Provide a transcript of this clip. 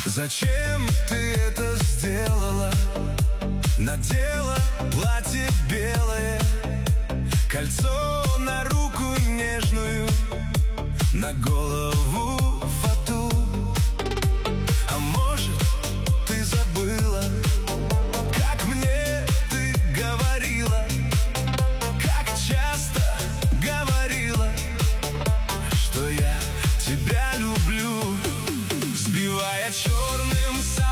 Зачем ты это сделала? Надела платье белое, кольцо на руку нежную, на голову фату. А может, ты забыла, как мне ты говорила, как часто говорила, что я тебя люблю, сбивая черным садом